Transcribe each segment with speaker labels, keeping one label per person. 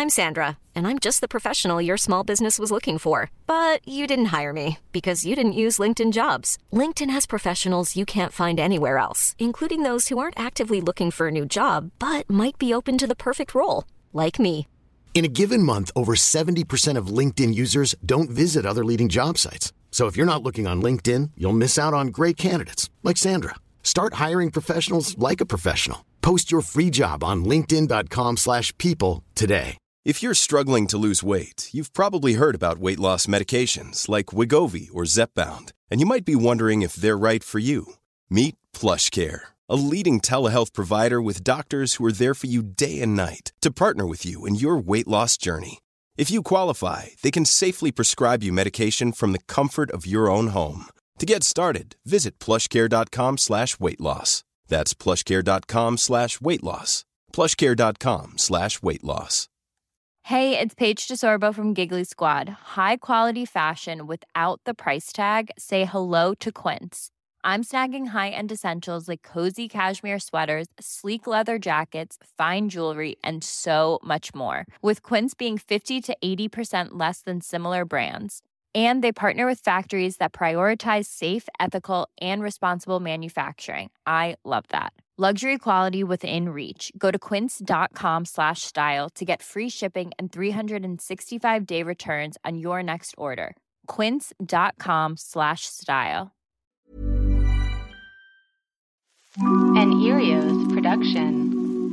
Speaker 1: I'm Sandra, and I'm just the professional your small business was looking for. But you didn't hire me because you didn't use LinkedIn Jobs. LinkedIn has professionals you can't find anywhere else, including those who aren't actively looking for a new job, but might be open to the perfect role, like me.
Speaker 2: In a given month, over 70% of LinkedIn users don't visit other leading job sites. So if you're not looking on LinkedIn, you'll miss out on great candidates like Sandra. Start hiring professionals like a professional. Post your free job on linkedin.com/people today.
Speaker 3: If you're struggling to lose weight, you've probably heard about weight loss medications like Wegovy or Zepbound, and you might be wondering if they're right for you. Meet PlushCare, a leading telehealth provider with doctors who are there for you day and night to partner with you in your weight loss journey. If you qualify, they can safely prescribe you medication from the comfort of your own home. To get started, visit plushcare.com/weight-loss. That's plushcare.com/weight-loss. plushcare.com/weight-loss.
Speaker 4: Hey, it's Paige DeSorbo from Giggly Squad. High quality fashion without the price tag. Say hello to Quince. I'm snagging high-end essentials like cozy cashmere sweaters, sleek leather jackets, fine jewelry, and so much more. With Quince being 50 to 80% less than similar brands. And they partner with factories that prioritize safe, ethical, and responsible manufacturing. I love that. Luxury quality within reach. Go to quince.com/style to get free shipping and 365-day returns on your next order. Quince.com/style.
Speaker 5: An Erios production.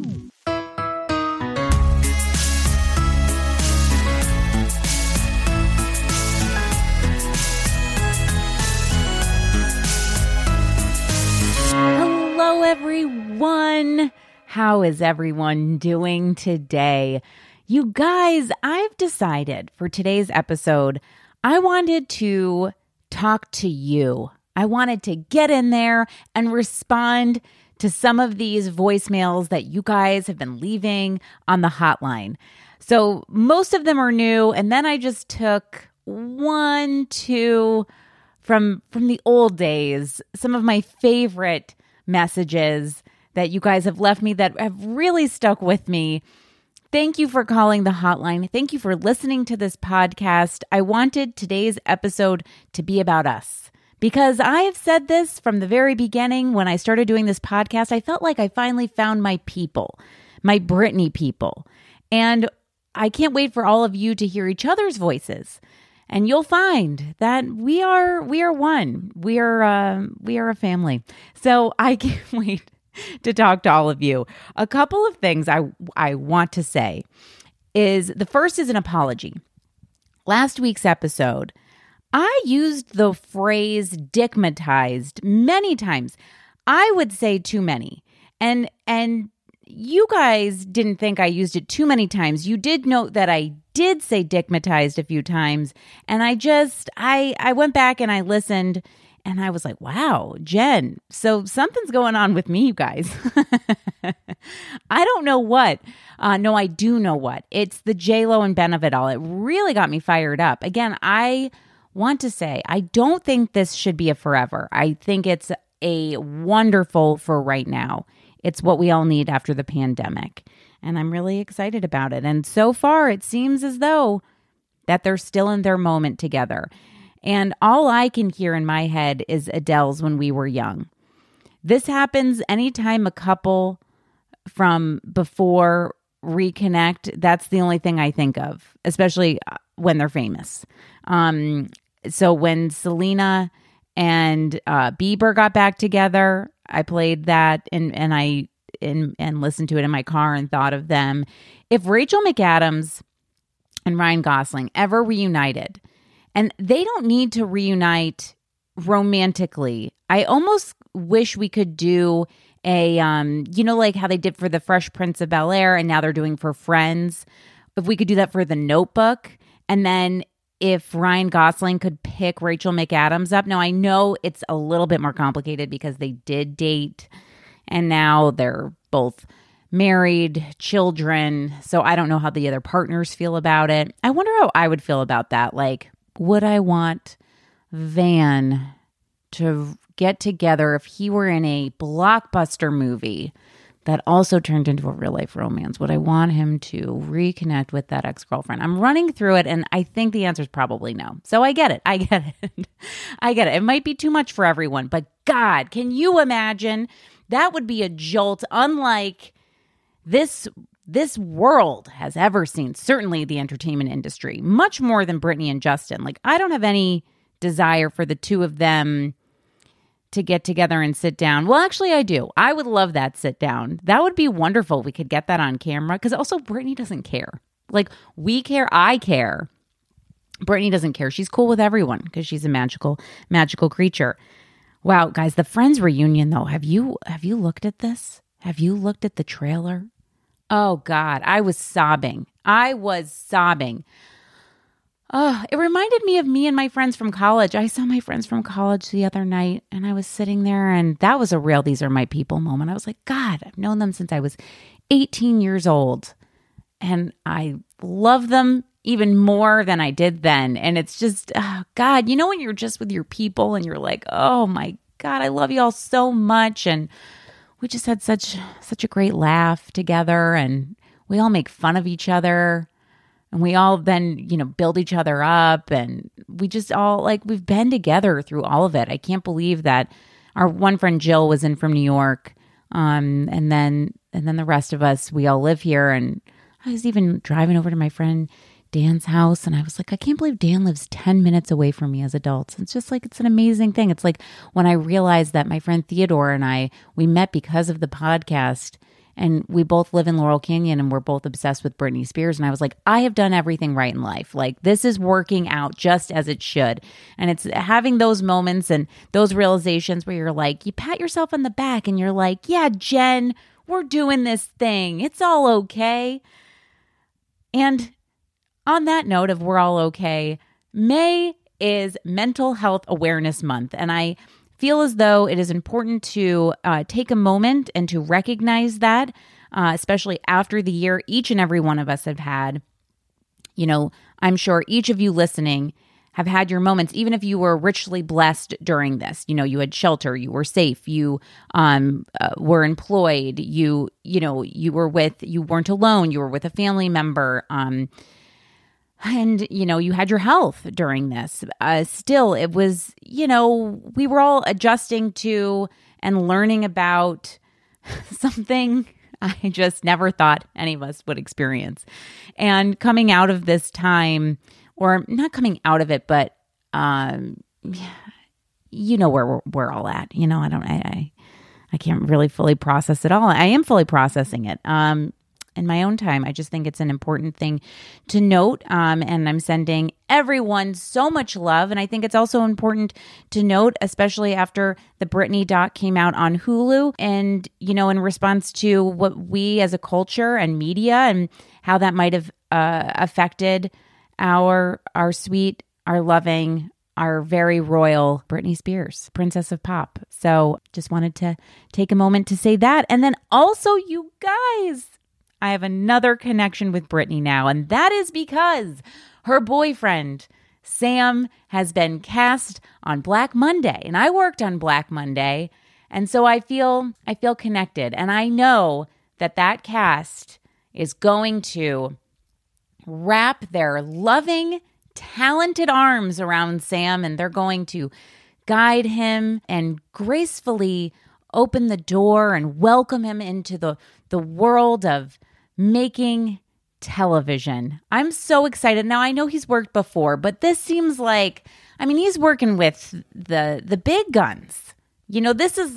Speaker 6: Hello, everyone. How is everyone doing today? You guys, I've decided for today's episode, I wanted to talk to you. I wanted to get in there and respond to some of these voicemails that you guys have been leaving on the hotline. So most of them are new, and then I just took one, two from the old days, some of my favorite messages that you guys have left me that have really stuck with me. Thank you for calling the hotline. Thank you for listening to this podcast. I wanted today's episode to be about us because I have said this from the very beginning when I started doing this podcast. I felt like I finally found my people, my Brittany people. And I can't wait for all of you to hear each other's voices. And you'll find that we are one. We are a family. So I can't wait to talk to all of you. A couple of things I want to say is the first is an apology. Last week's episode, I used the phrase dickmatized many times. I would say too many. And you guys didn't think I used it too many times. You did note that I did say dickmatized a few times. And I went back and I listened and I was like, wow, Jen, so something's going on with me, you guys. I don't know what. No, I do know what. It's the J-Lo and Ben of it all. It really got me fired up. Again, I want to say, I don't think this should be a forever. I think it's a wonderful for right now. It's what we all need after the pandemic. And I'm really excited about it. And so far, it seems as though that they're still in their moment together. And all I can hear in my head is Adele's When We Were Young. This happens anytime a couple from before reconnect. That's the only thing I think of, especially when they're famous. So when Selena and Bieber got back together, I played that and listened to it in my car and thought of them. If Rachel McAdams and Ryan Gosling ever reunited, and they don't need to reunite romantically, I almost wish we could do a, like how they did for the Fresh Prince of Bel-Air and now they're doing for Friends. If we could do that for The Notebook, and then if Ryan Gosling could pick Rachel McAdams up. Now, I know it's a little bit more complicated because they did date and now they're both married, children. So I don't know how the other partners feel about it. I wonder how I would feel about that. Like, would I want Van to get together if he were in a blockbuster movie that also turned into a real life romance? Would I want him to reconnect with that ex-girlfriend? I'm running through it, and I think the answer is probably no. So I get it. I get it. It might be too much for everyone, but God, can you imagine? That would be a jolt unlike this world has ever seen. Certainly the entertainment industry, much more than Britney and Justin. Like, I don't have any desire for the two of them to get together and sit down. Well, actually, I do. I would love that sit down. That would be wonderful. We could get that on camera, because also Britney doesn't care. Like, we care. I care. Britney doesn't care. She's cool with everyone because she's a magical creature. Wow, guys, the Friends reunion though. Have you looked at this? Have you looked at the trailer? Oh God, I was sobbing. Oh, it reminded me of me and my friends from college. I saw my friends from college the other night, and I was sitting there, and that was a real "these are my people" moment. I was like, God, I've known them since I was 18 years old, and I love them even more than I did then. And it's just, oh God, you know when you're just with your people and you're like, oh my God, I love you all so much. And we just had such a great laugh together, and we all make fun of each other. And we all then, build each other up, and we just all we've been together through all of it. I can't believe that our one friend Jill was in from New York. And then the rest of us, we all live here. And I was even driving over to my friend Dan's house, and I was like, I can't believe Dan lives 10 minutes away from me as adults. It's just it's an amazing thing. It's like when I realized that my friend Theodore and we met because of the podcast, and we both live in Laurel Canyon, and we're both obsessed with Britney Spears. And I was like, I have done everything right in life. Like, this is working out just as it should. And it's having those moments and those realizations where you're like, you pat yourself on the back and you're like, yeah, Jen, we're doing this thing. It's all okay. And on that note of we're all okay, May is Mental Health Awareness Month. And I feel as though it is important to take a moment and to recognize that, especially after the year each and every one of us have had. I'm sure each of you listening have had your moments, even if you were richly blessed during this. You had shelter, you were safe, you were employed, you weren't alone, you were with a family member, and, you had your health during this. Still, it was, we were all adjusting to and learning about something I just never thought any of us would experience. And coming out of this time, or not coming out of it, but, where we're all at. I can't really fully process it all. I am fully processing it. In my own time. I just think it's an important thing to note. And I'm sending everyone so much love. And I think it's also important to note, especially after the Britney doc came out on Hulu, and, in response to what we as a culture and media and how that might have affected our sweet, our loving, our very royal Britney Spears, Princess of Pop. So just wanted to take a moment to say that. And then also, you guys, I have another connection with Britney now, and that is because her boyfriend, Sam, has been cast on Black Monday, and I worked on Black Monday, and so I feel connected, and I know that cast is going to wrap their loving, talented arms around Sam, and they're going to guide him and gracefully open the door and welcome him into the world of making television. I'm so excited. Now, I know he's worked before, but this seems like, he's working with the big guns. This is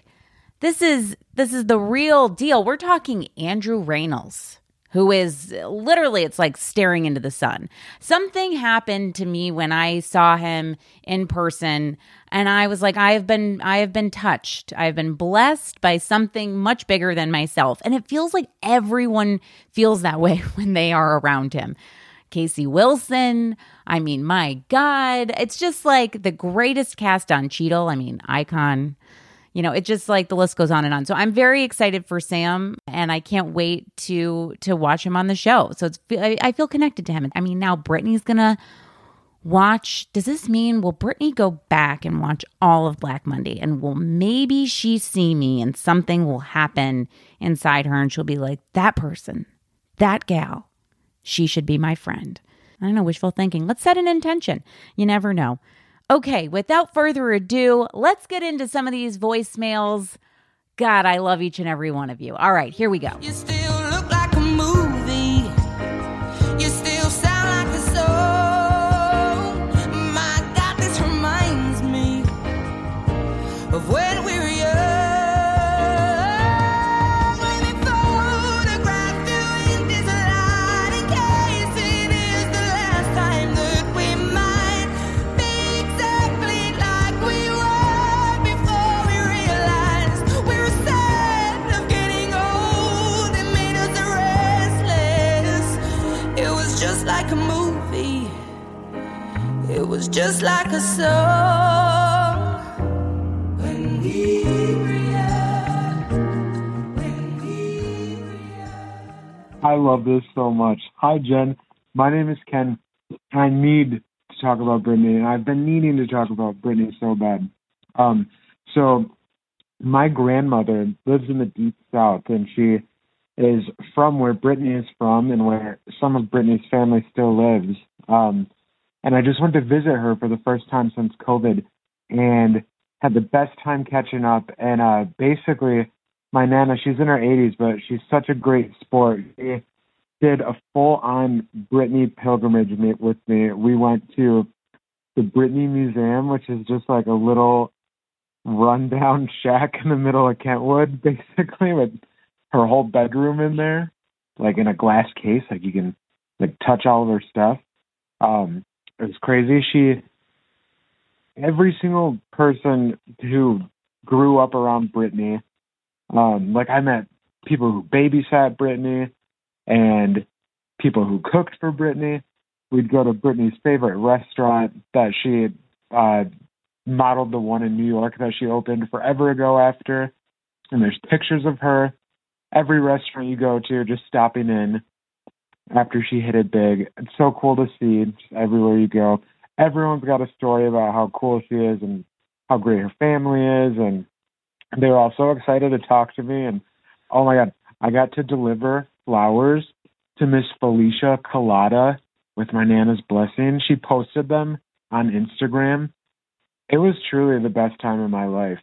Speaker 6: the real deal. We're talking Andrew Rannells, who is literally, it's like staring into the sun. Something happened to me when I saw him in person, and I was like, I have been touched. I've been blessed by something much bigger than myself. And it feels like everyone feels that way when they are around him. Casey Wilson, my God, it's just like the greatest cast on Cheadle. Icon. It's just like the list goes on and on. So I'm very excited for Sam, and I can't wait to watch him on the show. So I feel connected to him. Now Britney's gonna does this mean, will Brittany go back and watch all of Black Monday, and will maybe she see me and something will happen inside her and she'll be like, that person, that gal, she should be my friend. I don't know, wishful thinking. Let's set an intention. You never know. Okay, without further ado, let's get into some of these voicemails. God, I love each and every one of you. All right, here we go.
Speaker 7: You still look like a movie. You still sound like a song. My God, this reminds me of when we were young. Living photographed doing this light in case it is the last time that we might be exactly like we were before we realized we were sad of getting old. It made us restless. It was just like a movie. It was just like a song. When we were young. When we were young.
Speaker 8: I love this so much. Hi, Jen. My name is Ken. I need to talk about Brittany, and I've been needing to talk about Brittany so bad. So my grandmother lives in the Deep South, and she is from where Brittany is from and where some of Brittany's family still lives. And I just went to visit her for the first time since COVID and had the best time catching up. And basically, my Nana, she's in her 80s, but she's such a great sport. She did a full-on Brittany pilgrimage with me. We went to the Brittany Museum, which is just like a little rundown shack in the middle of Kentwood, basically, with her whole bedroom in there, like in a glass case, like you can like touch all of her stuff. It was crazy. Every single person who grew up around Brittany, like I met people who babysat Brittany and people who cooked for Brittany. We'd go to Brittany's favorite restaurant that she modeled the one in New York that she opened forever ago after. And there's pictures of her. Every restaurant you go to, just stopping in after she hit it big. It's so cool to see just everywhere you go. Everyone's got a story about how cool she is and how great her family is. And they were all so excited to talk to me. And oh my God, I got to deliver flowers to Miss Felicia Collada with my Nana's blessing. She posted them on Instagram. It was truly the best time of my life.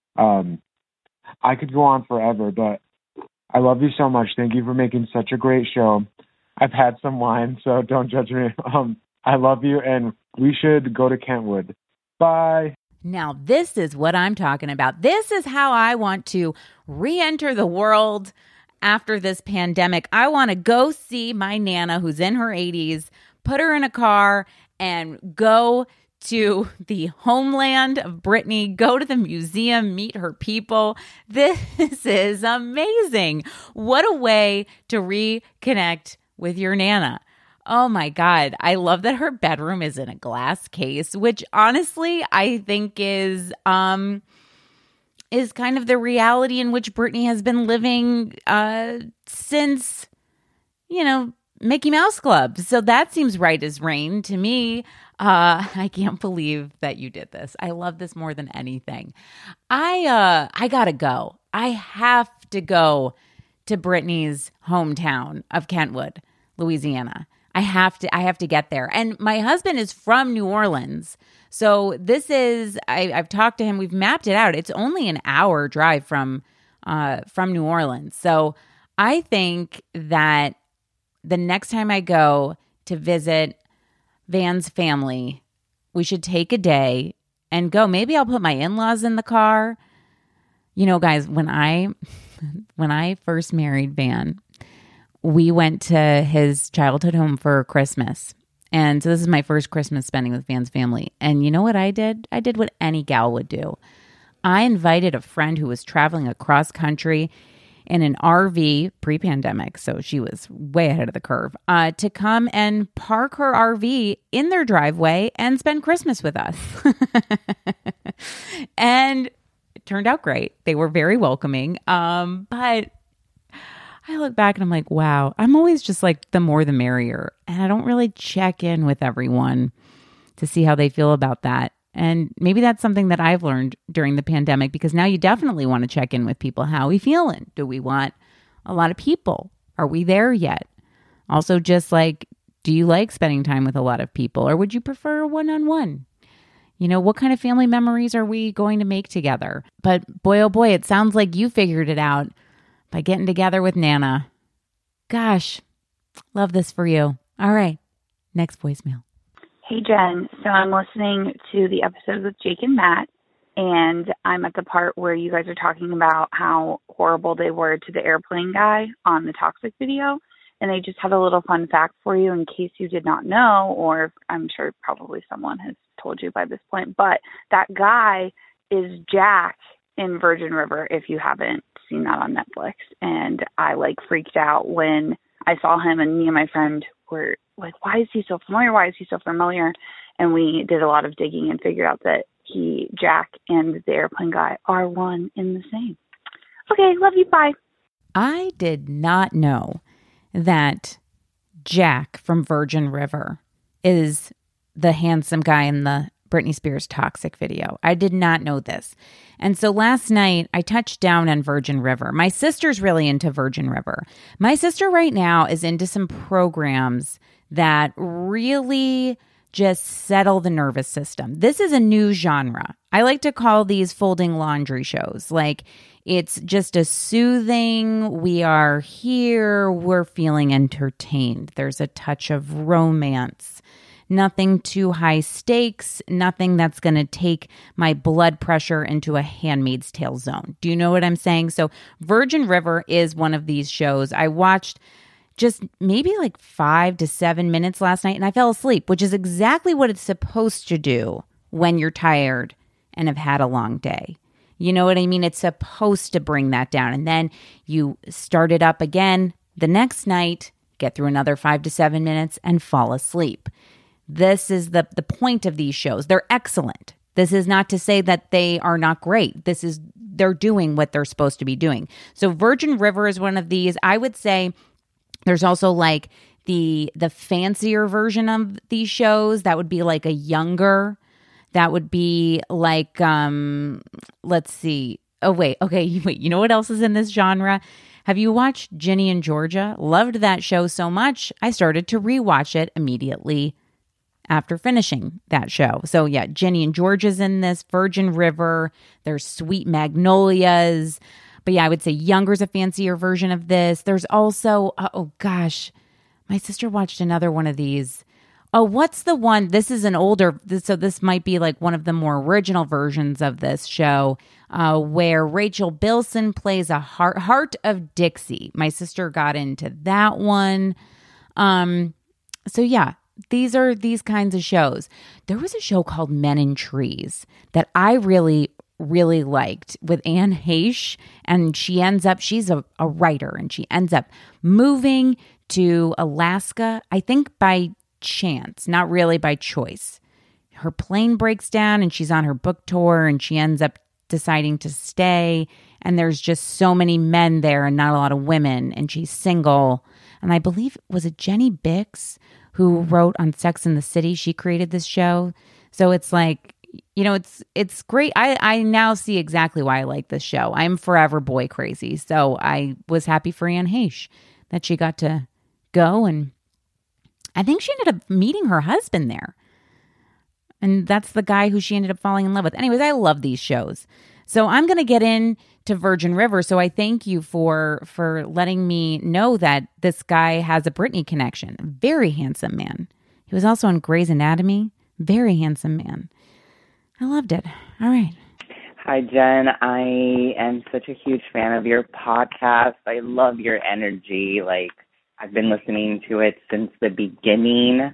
Speaker 8: I could go on forever, but I love you so much. Thank you for making such a great show. I've had some wine, so don't judge me. I love you, and we should go to Kentwood. Bye.
Speaker 6: Now, this is what I'm talking about. This is how I want to re-enter the world after this pandemic. I want to go see my Nana, who's in her 80s, put her in a car, and go to the homeland of Brittany, go to the museum, meet her people. This is amazing. What a way to reconnect with your Nana. Oh my God. I love that her bedroom is in a glass case, which honestly I think is kind of the reality in which Brittany has been living since, Mickey Mouse Club. So that seems right as rain to me. I can't believe that you did this. I love this more than anything. I gotta go. I have to go to Brittany's hometown of Kentwood, Louisiana. I have to get there. And my husband is from New Orleans. So this is, I've talked to him. We've mapped it out. It's only an hour drive from New Orleans. So I think that the next time I go to visit Van's family, we should take a day and go. Maybe I'll put my in-laws in the car. Guys, when I first married Van, we went to his childhood home for Christmas. And so this is my first Christmas spending with Van's family. And you know what I did? I did what any gal would do. I invited a friend who was traveling across country in an RV pre-pandemic, so she was way ahead of the curve, to come and park her RV in their driveway and spend Christmas with us. And it turned out great. They were very welcoming. But I look back and I'm like, wow, I'm always just like the more the merrier. And I don't really check in with everyone to see how they feel about that. And maybe that's something that I've learned during the pandemic, because now you definitely want to check in with people. How are we feeling? Do we want a lot of people? Are we there yet? Also, just like, do you like spending time with a lot of people, or would you prefer one-on-one? You know, what kind of family memories are we going to make together? But boy, oh boy, it sounds like you figured it out by getting together with Nana. Gosh, love this for you. All right, next voicemail.
Speaker 9: Hey, Jen. So I'm listening to the episode with Jake and Matt, and I'm at the part where you guys are talking about how horrible they were to the airplane guy on the Toxic video. And I just had a little fun fact for you in case you did not know, or I'm sure probably someone has told you by this point, but that guy is Jack in Virgin River, if you haven't seen that on Netflix. And I freaked out when I saw him, and me and my friend were like, why is he so familiar? Why is he so familiar? And we did a lot of digging and figured out that Jack and the airplane guy are one in the same. Okay, love you, bye.
Speaker 6: I did not know that Jack from Virgin River is the handsome guy in the Britney Spears Toxic video. I did not know this. And so last night I touched down on Virgin River. My sister's really into Virgin River. My sister right now is into some programs that really just settle the nervous system. This is a new genre. I like to call these folding laundry shows. Like, it's just a soothing, we are here, we're feeling entertained. There's a touch of romance. Nothing too high stakes, nothing that's going to take my blood pressure into a Handmaid's Tale zone. Do you know what I'm saying? So Virgin River is one of these shows. I watched just maybe 5 to 7 minutes last night and I fell asleep, which is exactly what it's supposed to do when you're tired and have had a long day. You know what I mean? It's supposed to bring that down. And then you start it up again the next night, get through another 5 to 7 minutes and fall asleep. This is the point of these shows. They're excellent. This is not to say that they are not great. They're doing what they're supposed to be doing. So Virgin River is one of these. I would say there's also the fancier version of these shows. That would be a younger. That would be let's see. Oh, wait. Okay. Wait, you know what else is in this genre? Have you watched Ginny and Georgia? Loved that show so much, I started to rewatch it immediately after finishing that show. So yeah, Ginny and Georgia's in this, Virgin River, there's Sweet Magnolias. But yeah, I would say Younger's a fancier version of this. There's also, oh gosh, my sister watched another one of these. Oh, what's the one? This is an older, so this might be one of the more original versions of this show, where Rachel Bilson plays a Heart of Dixie. My sister got into that one. So yeah, these are these kinds of shows. There was a show called Men in Trees that I really, really liked with Anne Heche, and she's a writer, and she ends up moving to Alaska, I think by chance, not really by choice. Her plane breaks down and she's on her book tour and she ends up deciding to stay, and there's just so many men there and not a lot of women, and she's single. And I believe, was it Jenny Bix who wrote on Sex and the City? She created this show. So it's it's great. I now see exactly why I like this show. I'm forever boy crazy. So I was happy for Anne Heche that she got to go, and I think she ended up meeting her husband there. And that's the guy who she ended up falling in love with. Anyways, I love these shows. So I'm going to get into Virgin River. So I thank you for letting me know that this guy has a Britney connection. Very handsome man. He was also on Grey's Anatomy. Very handsome man. I loved it. All right.
Speaker 10: Hi, Jen. I am such a huge fan of your podcast. I love your energy. I've been listening to it since the beginning.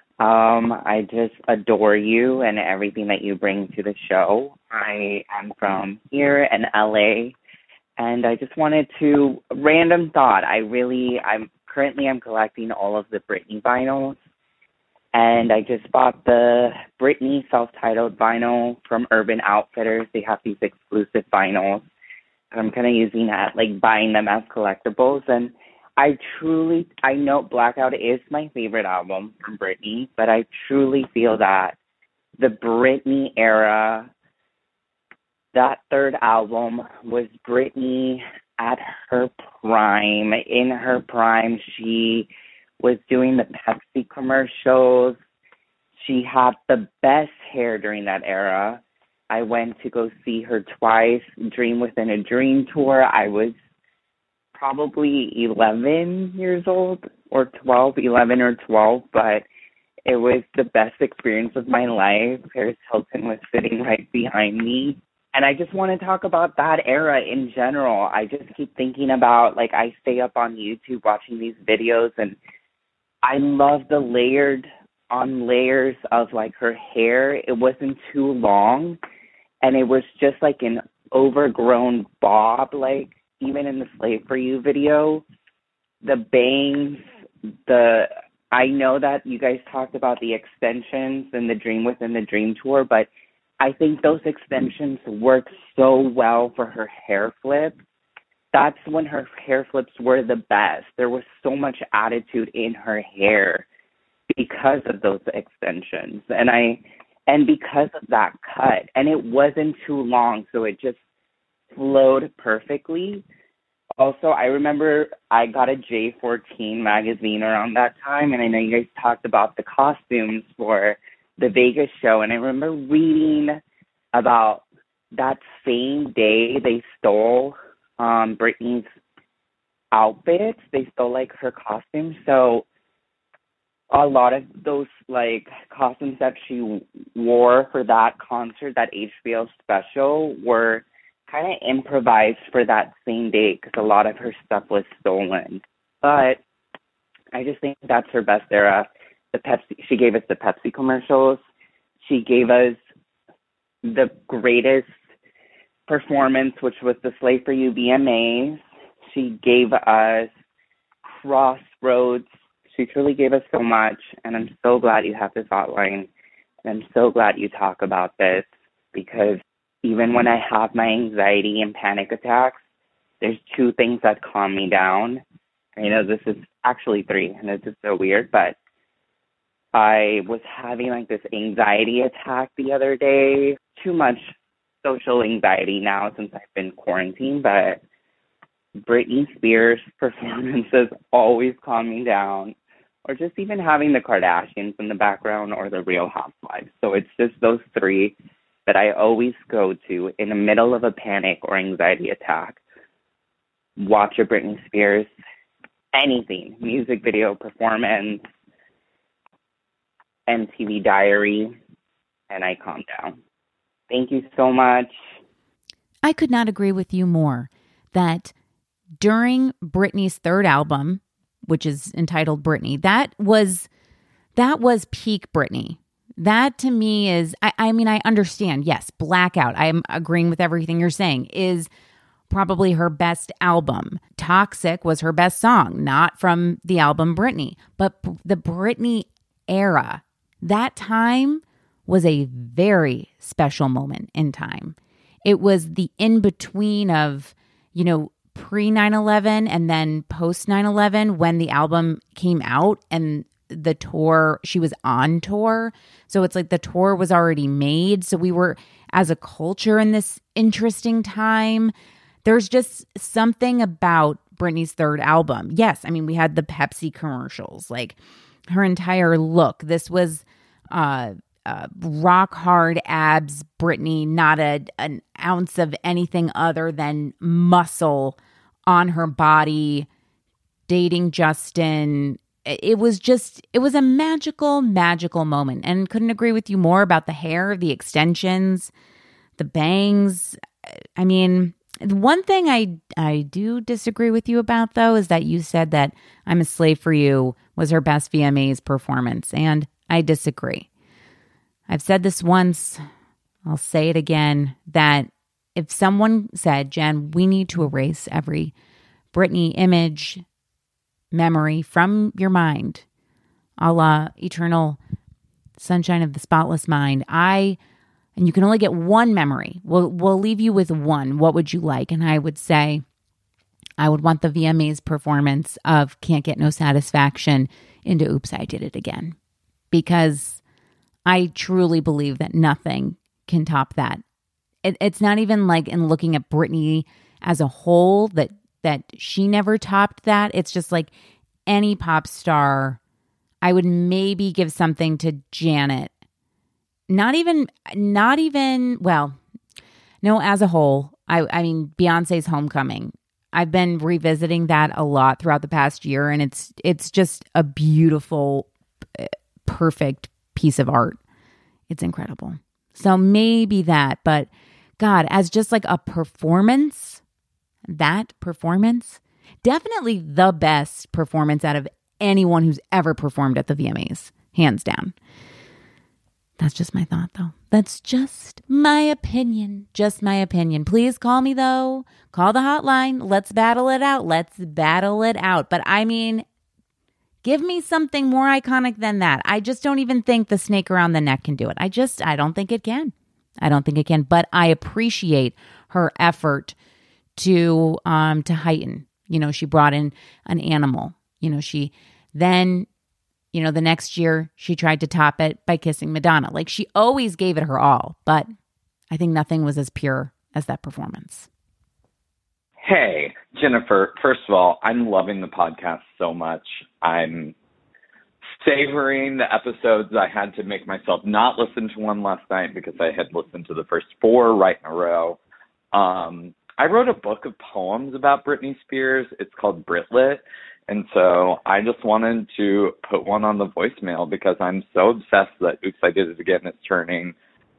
Speaker 10: I just adore you and everything that you bring to the show. I am from here in LA, and I just wanted to, random thought, I'm collecting all of the Britney vinyls, and I just bought the Britney self-titled vinyl from Urban Outfitters. They have these exclusive vinyls, and I'm kind of using that, buying them as collectibles, and I know Blackout is my favorite album from Britney, but I truly feel that the Britney era, that third album was Britney at her prime. In her prime, she was doing the Pepsi commercials. She had the best hair during that era. I went to go see her twice, Dream Within a Dream tour. I was probably 11 years old or 12, 11 or 12, but it was the best experience of my life. Paris Hilton was sitting right behind me. And I just want to talk about that era in general. I just keep thinking about, like, I stay up on YouTube watching these videos, and I love the layered on layers of, like, her hair. It wasn't too long, and it was just like an overgrown bob, like, even in the Slave For You video. The bangs, I know that you guys talked about the extensions and the Dream Within the Dream tour, but I think those extensions worked so well for her hair flip. That's when her hair flips were the best. There was so much attitude in her hair because of those extensions. And because of that cut. And it wasn't too long, so it just flowed perfectly. Also, I remember I got a J14 magazine around that time, and I know you guys talked about the costumes for the Vegas show, and I remember reading about that same day they stole Britney's outfits. They stole, like, her costumes. So a lot of those, like, costumes that she wore for that concert, that HBO special, were kind of improvised for that same day because a lot of her stuff was stolen. But I just think that's her best era. She gave us the Pepsi commercials. She gave us the greatest performance, which was the Slave For You VMAs. She gave us Crossroads. She truly gave us so much, and I'm so glad you have this hotline, and I'm so glad you talk about this, because even when I have my anxiety and panic attacks, there's two things that calm me down. I know this is actually three, and it's just so weird, but I was having, like, this anxiety attack the other day. Too much social anxiety now since I've been quarantined, but Britney Spears' performances always calm me down, or just even having the Kardashians in the background or the Real Housewives. So it's just those three that I always go to in the middle of a panic or anxiety attack. Watch a Britney Spears, anything, music video, performance, MTV Diary, and I calm down. Thank you so much.
Speaker 6: I could not agree with you more that during Britney's third album, which is entitled Britney, that was peak Britney. That to me is, I mean, I understand. Yes, Blackout, I am agreeing with everything you're saying, is probably her best album. Toxic was her best song, not from the album Britney. But the Britney era, that time was a very special moment in time. It was the in-between of, you know, pre 9/11 and then post 9/11 when the album came out and the tour, she was on tour. So it's like the tour was already made. So we were, as a culture, in this interesting time. There's just something about Britney's third album. Yes, I mean, we had the Pepsi commercials, like her entire look. This was rock hard abs Britney, not an ounce of anything other than muscle on her body, dating Justin. It was a magical moment, and couldn't agree with you more about the hair, the extensions, the bangs. I mean, the one thing I do disagree with you about, though, is that you said that I'm a Slave For You was her best VMAs performance, and I disagree. I've said this once, I'll say it again, that if someone said, Jen, we need to erase every Britney image, memory from your mind, a la Eternal Sunshine of the Spotless Mind, and you can only get one memory. We'll leave you with one. What would you like? And I would say, I would want the VMAs performance of Can't Get No Satisfaction into Oops, I Did It Again. Because I truly believe that nothing can top that. It's not even like in looking at Britney as a whole that she never topped that. It's just like any pop star. I would maybe give something to Janet. Not even, well, no, as a whole. I mean, Beyonce's Homecoming. I've been revisiting that a lot throughout the past year, and it's just a beautiful, perfect piece of art. It's incredible. So maybe that, but God, as just like a performance, definitely the best performance out of anyone who's ever performed at the VMAs, hands down. That's just my thought, though. That's just my opinion. Just my opinion. Please call me, though. Call the hotline. Let's battle it out. But I mean, give me something more iconic than that. I just don't even think the snake around the neck can do it. I don't think it can. But I appreciate her effort to heighten. You know, she brought in an animal. You know, she then, you know, the next year she tried to top it by kissing Madonna. Like, she always gave it her all, but I think nothing was as pure as that performance.
Speaker 11: Hey, Jennifer, first of all, I'm loving the podcast so much. I'm savoring the episodes. I had to make myself not listen to one last night because I had listened to the first 4 right in a row. I wrote a book of poems about Britney Spears. It's called Britlit. And so I just wanted to put one on the voicemail because I'm so obsessed that Oops, I Did It Again is turning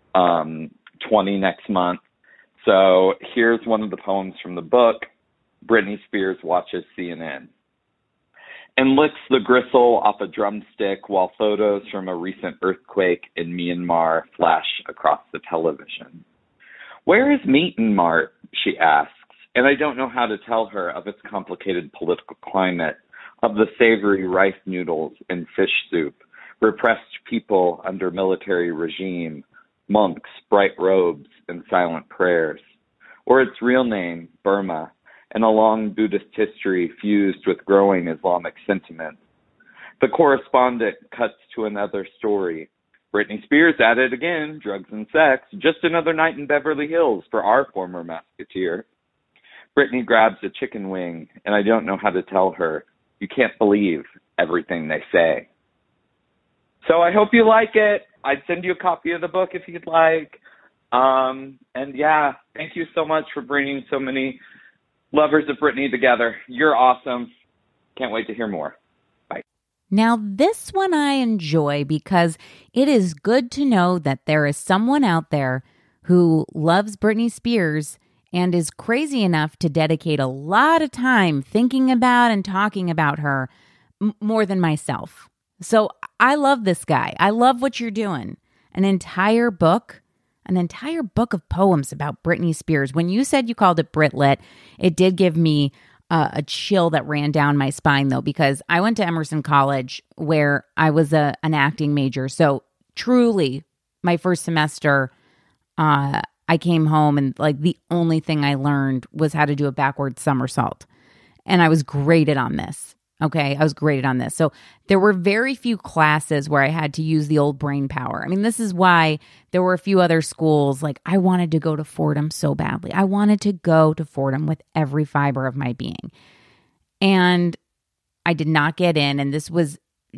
Speaker 11: 20 next month. So here's one of the poems from the book. Britney Spears watches CNN and licks the gristle off a drumstick while photos from a recent earthquake in Myanmar flash across the television. Where is Myanmar, she asks, and I don't know how to tell her of its complicated political climate, of the savory rice noodles and fish soup, repressed people under military regime, monks, bright robes, and silent prayers, or its real name, Burma, and a long Buddhist history fused with growing Islamic sentiment. The correspondent cuts to another story. Britney Spears at it again, drugs and sex, just another night in Beverly Hills for our former musketeer. Britney grabs a chicken wing, and I don't know how to tell her, you can't believe everything they say. So I hope you like it. I'd send you a copy of the book if you'd like. And yeah, thank you so much for bringing so many lovers of Britney together. You're awesome. Can't wait to hear more. Bye.
Speaker 6: Now, this one I enjoy because it is good to know that there is someone out there who loves Britney Spears and is crazy enough to dedicate a lot of time thinking about and talking about her more than myself. So I love this guy. I love what you're doing. An entire book of poems about Britney Spears. When you said you called it Britlit, it did give me a chill that ran down my spine, though, because I went to Emerson College where I was an acting major. So truly, my first semester, I came home and like the only thing I learned was how to do a backward somersault. And I was graded on this. Okay, I was graded on this. So there were very few classes where I had to use the old brain power. I mean, this is why there were a few other schools. Like, I wanted to go to Fordham so badly. I wanted to go to Fordham with every fiber of my being. And I did not get in. And this was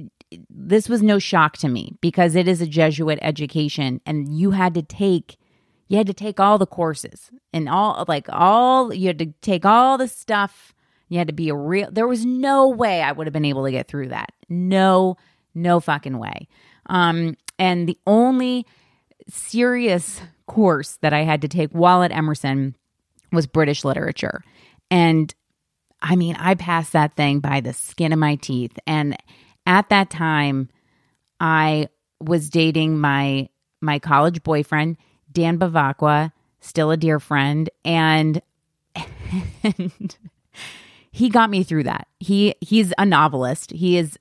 Speaker 6: no shock to me because it is a Jesuit education and you had to take all the courses and you had to take all the stuff. You had to be there was no way I would have been able to get through that. No fucking way. And the only serious course that I had to take while at Emerson was British literature. And I mean, I passed that thing by the skin of my teeth. And at that time, I was dating my college boyfriend, Dan Bavacqua, still a dear friend. And he got me through that. He's a novelist. He is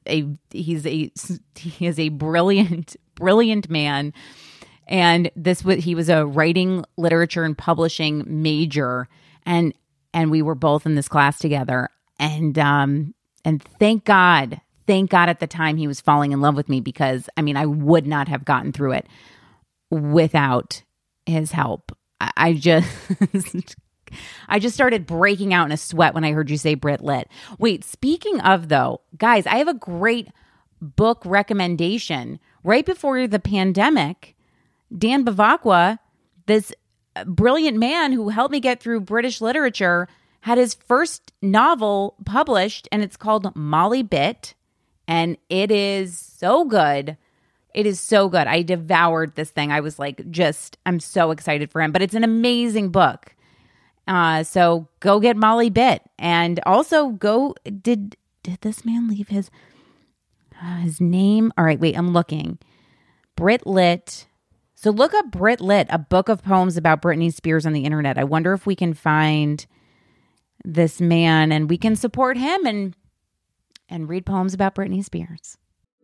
Speaker 6: a brilliant man. And he was a writing, literature, and publishing major. And we were both in this class together. And thank God thank God at the time he was falling in love with me, because I mean, I would not have gotten through it without his help. I just I just started breaking out in a sweat when I heard you say Brit Lit. Wait, speaking of though, guys, I have a great book recommendation. Right before the pandemic, Dan Bavacqua, this brilliant man who helped me get through British literature, had his first novel published, and it's called Molly Bit, and it is so good. It is so good. I devoured this thing. I was like, I'm so excited for him. But it's an amazing book. So go get Molly Bit. And also did this man leave his name? All right, wait, I'm looking. Brit Lit. So look up Brit Lit, a book of poems about Britney Spears on the internet. I wonder if we can find this man and we can support him and read poems about Britney Spears.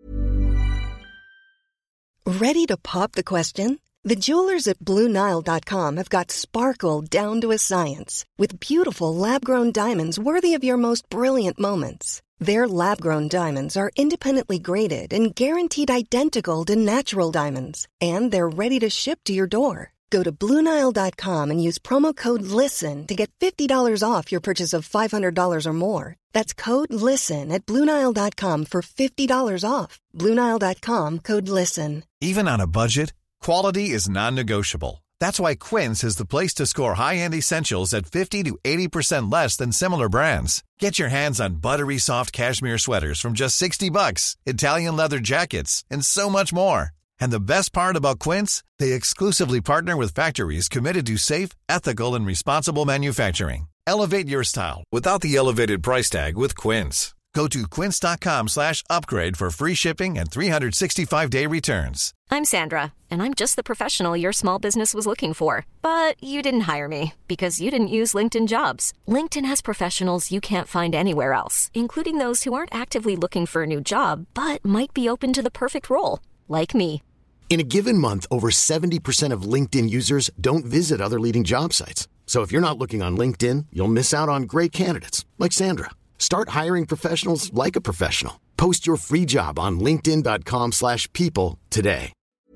Speaker 12: Ready to pop the question? The jewelers at BlueNile.com have got sparkle down to a science with beautiful lab-grown diamonds worthy of your most brilliant moments. Their lab-grown diamonds are independently graded and guaranteed identical to natural diamonds, and they're ready to ship to your door. Go to BlueNile.com and use promo code LISTEN to get $50 off your purchase of $500 or more. That's code LISTEN at BlueNile.com for $50 off. BlueNile.com, code LISTEN.
Speaker 13: Even on a budget, quality is non-negotiable. That's why Quince is the place to score high-end essentials at 50 to 80% less than similar brands. Get your hands on buttery soft cashmere sweaters from just $60, Italian leather jackets, and so much more. And the best part about Quince, they exclusively partner with factories committed to safe, ethical, and responsible manufacturing. Elevate your style without the elevated price tag with Quince. Go to quince.com/upgrade for free shipping and 365-day returns.
Speaker 1: I'm Sandra, and I'm just the professional your small business was looking for. But you didn't hire me because you didn't use LinkedIn Jobs. LinkedIn has professionals you can't find anywhere else, including those who aren't actively looking for a new job, but might be open to the perfect role, like me.
Speaker 2: In a given month, over 70% of LinkedIn users don't visit other leading job sites. So if you're not looking on LinkedIn, you'll miss out on great candidates like Sandra. Start hiring professionals like a professional. Post your free job on linkedin.com/people today.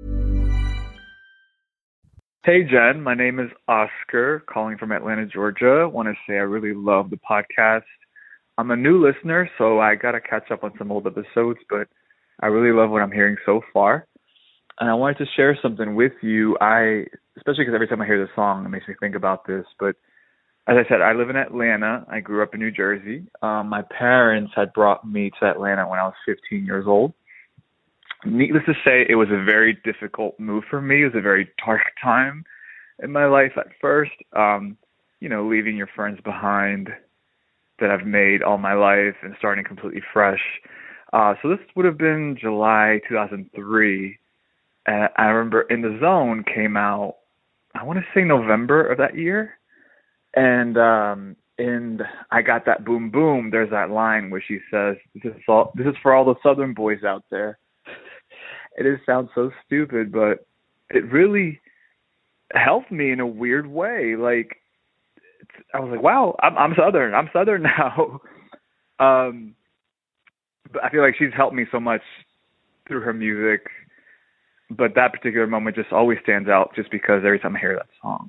Speaker 14: Hey, Jen. My name is Oscar, calling from Atlanta, Georgia. Want to say I really love the podcast. I'm a new listener, so I got to catch up on some old episodes, but I really love what I'm hearing so far. And I wanted to share something with you. Especially because every time I hear this song, it makes me think about this. But as I said, I live in Atlanta. I grew up in New Jersey. My parents had brought me to Atlanta when I was 15 years old. Needless to say, it was a very difficult move for me. It was a very dark time in my life at first. Leaving your friends behind that I've made all my life and starting completely fresh. So this would have been July 2003. And I remember In the Zone came out, I want to say November of that year. And I got that boom boom. There's that line where she says, "This is for all the Southern boys out there." It sounds so stupid, but it really helped me in a weird way. Like, I was like, wow, I'm Southern. I'm Southern now. But I feel like she's helped me so much through her music. But that particular moment just always stands out just because every time I hear that song.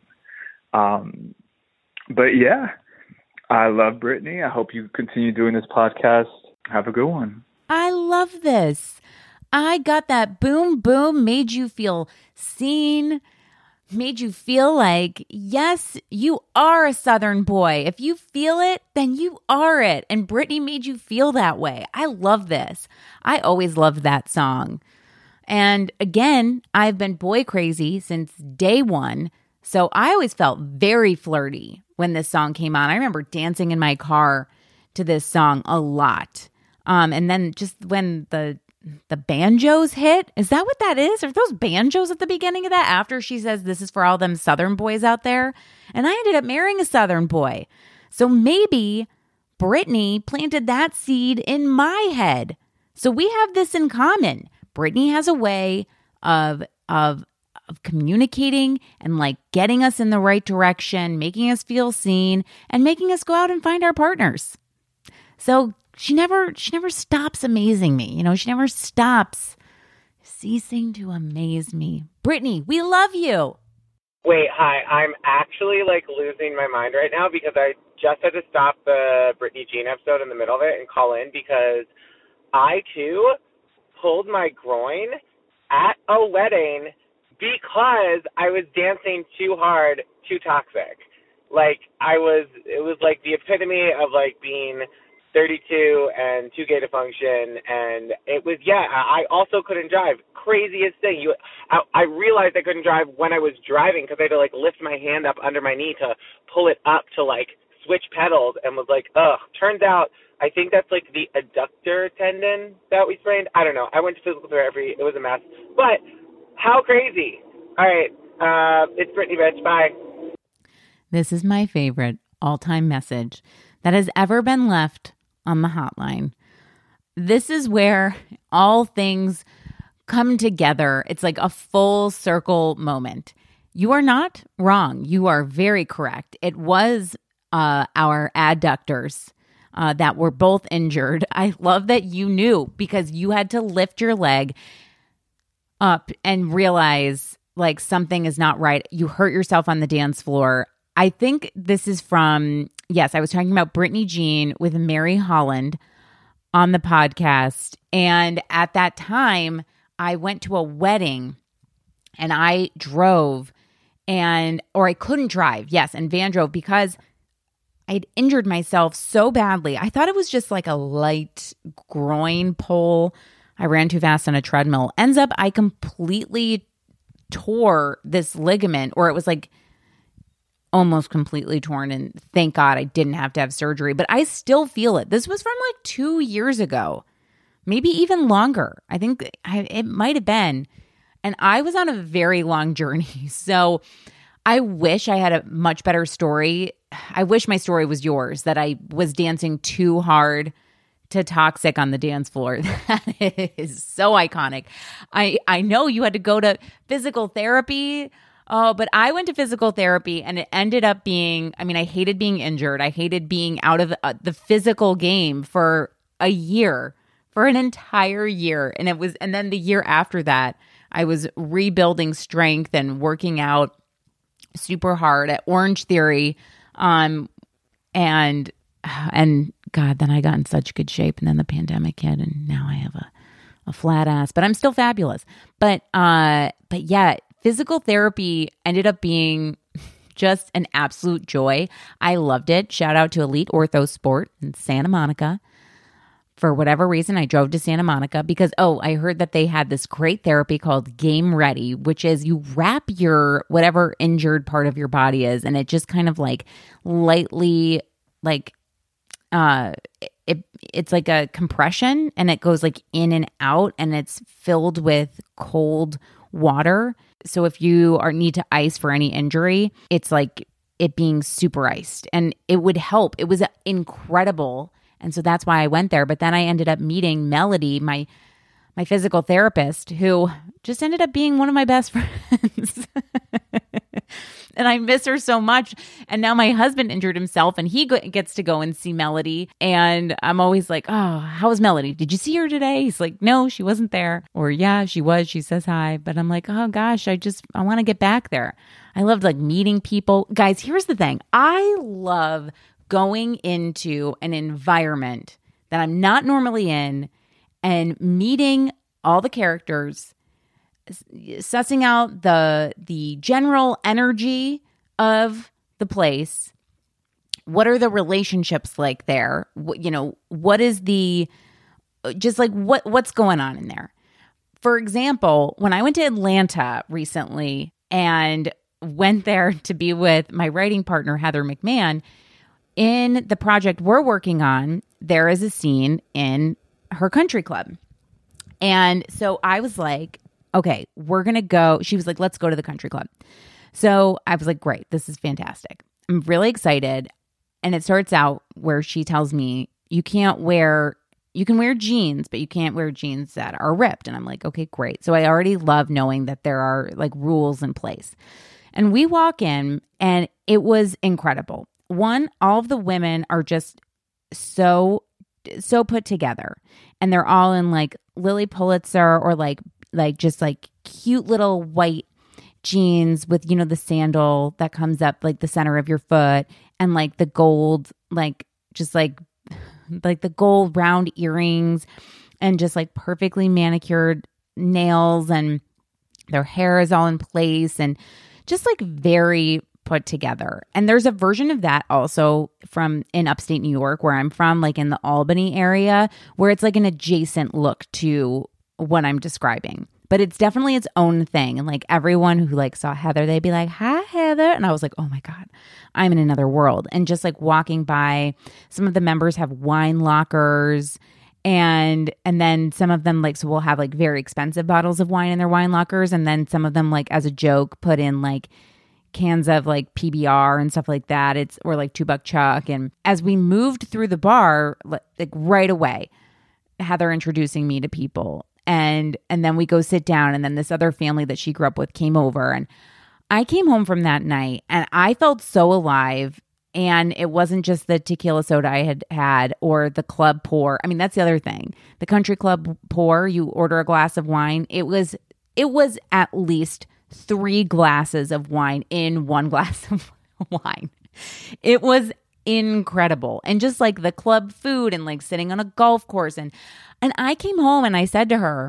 Speaker 14: But yeah, I love Britney. I hope you continue doing this podcast. Have a good one.
Speaker 6: I love this. I got that boom, boom, made you feel seen, made you feel like, yes, you are a Southern boy. If you feel it, then you are it. And Britney made you feel that way. I love this. I always loved that song. And again, I've been boy crazy since day one. So I always felt very flirty when this song came on. I remember dancing in my car to this song a lot. And then just when the banjos hit, is that what that is? Are those banjos at the beginning of that after she says this is for all them Southern boys out there? And I ended up marrying a Southern boy. So maybe Britney planted that seed in my head. So we have this in common. Britney has a way of communicating and like getting us in the right direction, making us feel seen, and making us go out and find our partners. So she never stops amazing me. You know, she never stops ceasing to amaze me. Brittany, we love you.
Speaker 15: Wait, hi. I'm actually like losing my mind right now because I just had to stop the Brittany Jean episode in the middle of it and call in because I too pulled my groin at a wedding because I was dancing too hard, too toxic. Like it was like the epitome of like being 32 and too gay to function, and it was, I also couldn't drive. Craziest thing. I realized I couldn't drive when I was driving because I had to like lift my hand up under my knee to pull it up to like switch pedals, and was like, ugh. Turns out I think that's like the adductor tendon that we sprained. I don't know. I went to physical therapy. It was a mess. But how crazy. All right. It's Brittany, bitch. Bye.
Speaker 6: This is my favorite all-time message that has ever been left on the hotline. This is where all things come together. It's like a full circle moment. You are not wrong. You are very correct. It was our adductors that were both injured. I love that you knew because you had to lift your leg up and realize like something is not right. You hurt yourself on the dance floor. I think this is from, yes, I was talking about Brittany Jean with Mary Holland on the podcast. And at that time, I went to a wedding and I drove or I couldn't drive. Yes, and Van drove because I'd injured myself so badly. I thought it was just like a light groin pull. I ran too fast on a treadmill. Ends up, I completely tore this ligament, or it was like almost completely torn, and thank God I didn't have to have surgery, but I still feel it. This was from like 2 years ago, maybe even longer. I think it might have been, and I was on a very long journey. So I wish I had a much better story. I wish my story was yours, that I was dancing too hard to toxic on the dance floor. That is so iconic. I know you had to go to physical therapy. Oh, but I went to physical therapy and it ended up being, I mean, I hated being injured. I hated being out of the physical game for a year, for an entire year. And then the year after that, I was rebuilding strength and working out super hard at Orange Theory. And God, then I got in such good shape, and then the pandemic hit, and now I have a flat ass, but I'm still fabulous. But yeah, physical therapy ended up being just an absolute joy. I loved it. Shout out to Elite Ortho Sport in Santa Monica. For whatever reason, I drove to Santa Monica because, I heard that they had this great therapy called Game Ready, which is you wrap your whatever injured part of your body is, and it just kind of like lightly like it's like a compression, and it goes like in and out, and it's filled with cold water. So if you need to ice for any injury, it's like it being super iced, and it would help. It was incredible. And so that's why I went there. But then I ended up meeting Melody, my physical therapist, who just ended up being one of my best friends. And I miss her so much. And now my husband injured himself, and he gets to go and see Melody. And I'm always like, oh, how was Melody? Did you see her today? He's like, no, she wasn't there. Or yeah, she was. She says hi. But I'm like, oh gosh, I want to get back there. I loved like meeting people. Guys, here's the thing. I love going into an environment that I'm not normally in and meeting all the characters, sussing out the general energy of the place. What are the relationships like there? What is what's going on in there? For example, when I went to Atlanta recently and went there to be with my writing partner, Heather McMahon, in the project we're working on, there is a scene in her country club. And so I was like, okay, we're going to go. She was like, let's go to the country club. So I was like, great, this is fantastic. I'm really excited. And it starts out where she tells me, you can wear jeans, but you can't wear jeans that are ripped. And I'm like, okay, great. So I already love knowing that there are like rules in place. And we walk in and it was incredible. One, all of the women are just so so put together, and they're all in like Lily Pulitzer or like just like cute little white jeans with, you know, the sandal that comes up like the center of your foot, and like the gold, like just like the gold round earrings, and just like perfectly manicured nails, and their hair is all in place, and just like very put together. And there's a version of that also from in upstate New York, where I'm from, like in the Albany area, where it's like an adjacent look to what I'm describing. But it's definitely its own thing. And like everyone who like saw Heather, they'd be like, "Hi, Heather." And I was like, oh my God, I'm in another world. And just like walking by, some of the members have wine lockers. And then some of them like, so we'll have like very expensive bottles of wine in their wine lockers. And then some of them like as a joke put in like cans of like PBR and stuff like that. Or like $2 Chuck. And as we moved through the bar, like right away, Heather introducing me to people. And then we go sit down, and then this other family that she grew up with came over, and I came home from that night and I felt so alive. And it wasn't just the tequila soda I had or the club pour. I mean, that's the other thing. The country club pour, you order a glass of wine. It was at least 3 glasses of wine in one glass of wine. It was incredible. And just like the club food and like sitting on a golf course. And I came home and I said to her,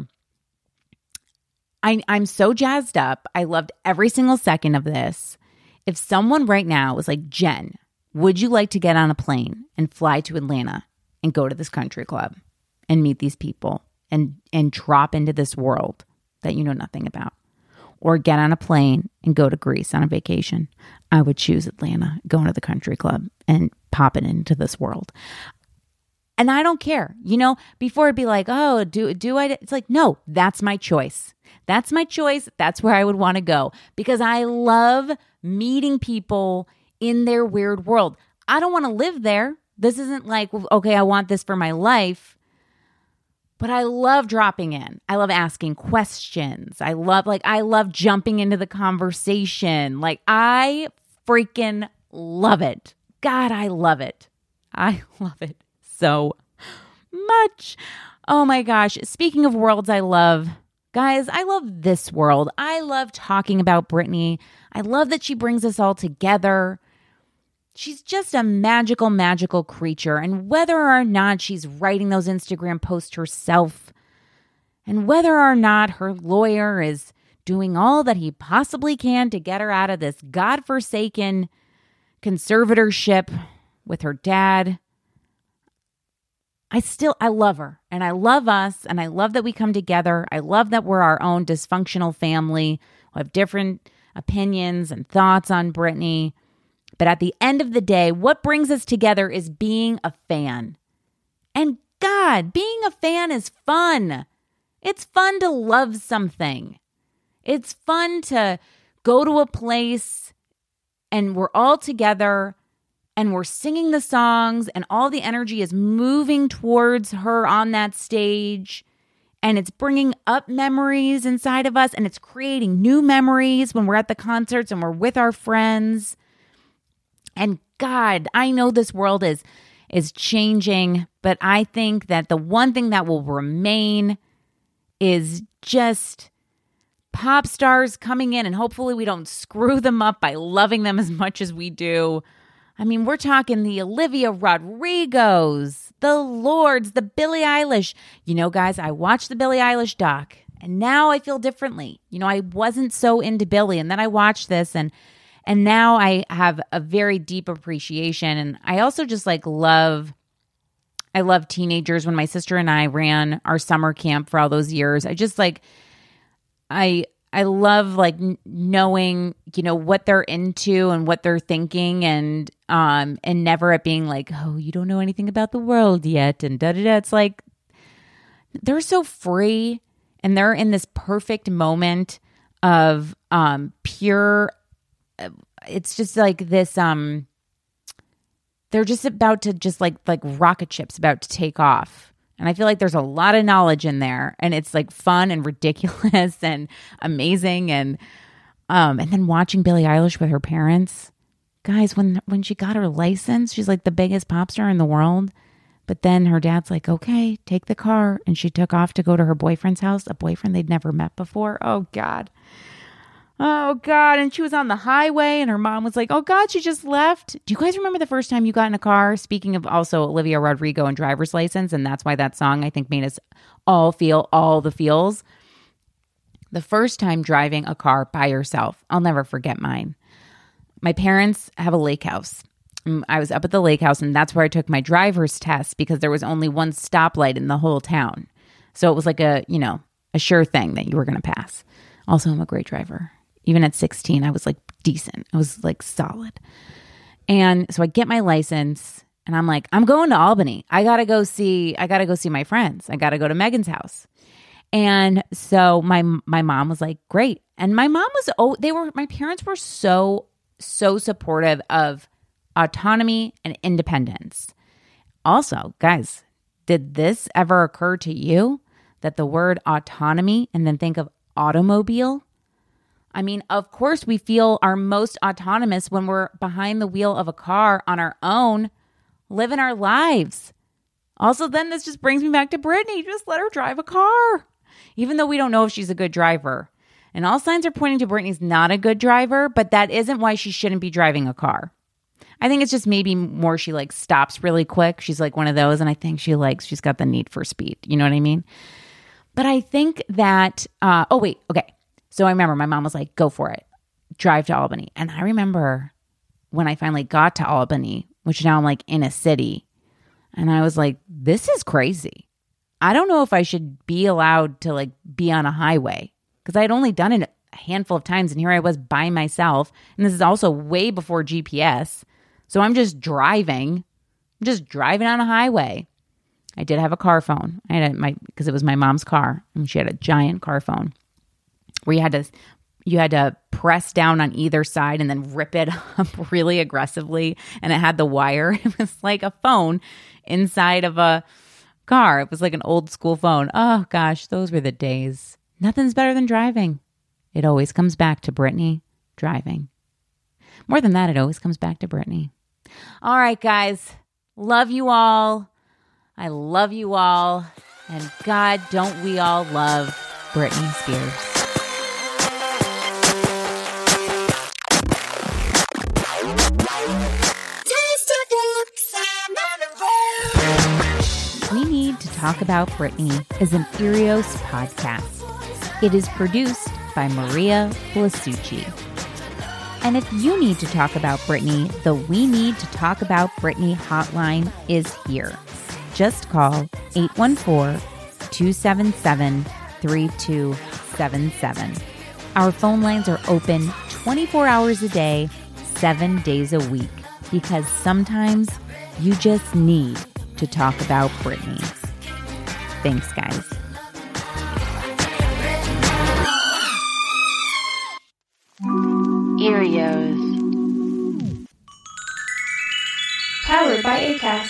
Speaker 6: I'm so jazzed up. I loved every single second of this. If someone right now was like, "Jen, would you like to get on a plane and fly to Atlanta and go to this country club and meet these people and drop into this world that you know nothing about? Or get on a plane and go to Greece on a vacation?" I would choose Atlanta, going to the country club and popping into this world. And I don't care. You know, before it'd be like, "Oh, do I?" It's like, no, that's my choice. That's my choice. That's where I would want to go, because I love meeting people in their weird world. I don't want to live there. This isn't like, okay, I want this for my life. But I love dropping in. I love asking questions. I love jumping into the conversation. Like, I freaking love it. God, I love it. I love it so much. Oh my gosh. Speaking of worlds I love, guys, I love this world. I love talking about Britney. I love that she brings us all together. She's just a magical, magical creature. And whether or not she's writing those Instagram posts herself, and whether or not her lawyer is doing all that he possibly can to get her out of this godforsaken conservatorship with her dad, I love her, and I love us, and I love that we come together. I love that we're our own dysfunctional family. We have different opinions and thoughts on Britney. But at the end of the day, what brings us together is being a fan. And God, being a fan is fun. It's fun to love something. It's fun to go to a place and we're all together and we're singing the songs and all the energy is moving towards her on that stage. And it's bringing up memories inside of us, and it's creating new memories when we're at the concerts and we're with our friends. And God, I know this world is changing, but I think that the one thing that will remain is just pop stars coming in, and hopefully we don't screw them up by loving them as much as we do. I mean, we're talking the Olivia Rodrigos, the Lords, the Billie Eilish. You know, guys, I watched the Billie Eilish doc, and now I feel differently. You know, I wasn't so into Billie, and then I watched this, and now I have a very deep appreciation. And I also just like I love teenagers. When my sister and I ran our summer camp for all those years, I just like, I love like knowing, you know, what they're into and what they're thinking, and never it being like, "Oh, you don't know anything about the world yet," and da-da-da. It's like, they're so free, and they're in this perfect moment of pure, it's just like this, they're just about to just like rocket ships about to take off. And I feel like there's a lot of knowledge in there, and it's like fun and ridiculous and amazing. And then watching Billie Eilish with her parents, guys, when she got her license, she's like the biggest pop star in the world. But then her dad's like, okay, take the car. And she took off to go to her boyfriend's house, a boyfriend they'd never met before. Oh, God. Oh, God. And she was on the highway and her mom was like, oh, God, she just left. Do you guys remember the first time you got in a car? Speaking of also Olivia Rodrigo and driver's license. And that's why that song, I think, made us all feel all the feels. The first time driving a car by yourself. I'll never forget mine. My parents have a lake house. I was up at the lake house, and that's where I took my driver's test because there was only one stoplight in the whole town. So it was like a sure thing that you were going to pass. Also, I'm a great driver. Even at 16, I was like decent. I was like solid. And so I get my license and I'm like, I'm going to Albany. I got to go see my friends. I got to go to Megan's house. And so my mom was like, great. And my mom was, my parents were so supportive of autonomy and independence. Also, guys, did this ever occur to you that the word autonomy and then think of automobile? I mean, of course we feel our most autonomous when we're behind the wheel of a car on our own, living our lives. Also, then this just brings me back to Brittany. Just let her drive a car, even though we don't know if she's a good driver. And all signs are pointing to Brittany's not a good driver, but that isn't why she shouldn't be driving a car. I think it's just maybe more she like stops really quick. She's like one of those, and I think she's got the need for speed. You know what I mean? But I think that, okay. So I remember my mom was like, go for it. Drive to Albany. And I remember when I finally got to Albany, which now I'm like in a city, and I was like, this is crazy. I don't know if I should be allowed to like be on a highway because I'd only done it a handful of times, and here I was by myself. And this is also way before GPS. So I'm just driving on a highway. I did have a car phone. I had because it was my mom's car, and she had a giant car phone where you had to press down on either side and then rip it up really aggressively, and it had the wire. It was like a phone inside of a car. It was like an old school phone. Oh gosh, those were the days. Nothing's better than driving. It always comes back to Brittany driving. More than that, it always comes back to Brittany. All right, guys. Love you all. I love you all. And God, don't we all love Britney Spears. We Need to Talk About Britney is an Earios podcast. It is produced by Maria Blasucci. And if you need to talk about Britney, the We Need to Talk About Britney hotline is here. Just call 814-277-3277. Our phone lines are open 24 hours a day, 7 days a week, because sometimes you just need to talk about Britney. Thanks, guys.
Speaker 5: Earios.
Speaker 16: Powered by Acast.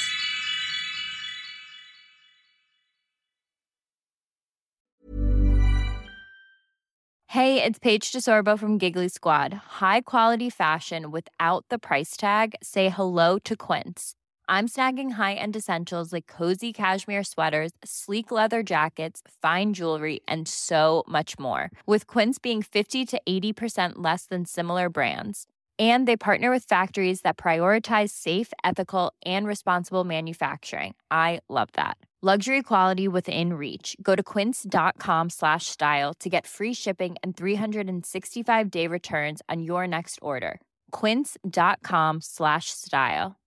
Speaker 4: Hey, it's Paige DeSorbo from Giggly Squad. High quality fashion without the price tag. Say hello to Quince. I'm snagging high-end essentials like cozy cashmere sweaters, sleek leather jackets, fine jewelry, and so much more. With Quince being 50 to 80% less than similar brands. And they partner with factories that prioritize safe, ethical, and responsible manufacturing. I love that. Luxury quality within reach. Go to quince.com/style to get free shipping and 365-day returns on your next order. Quince.com/style.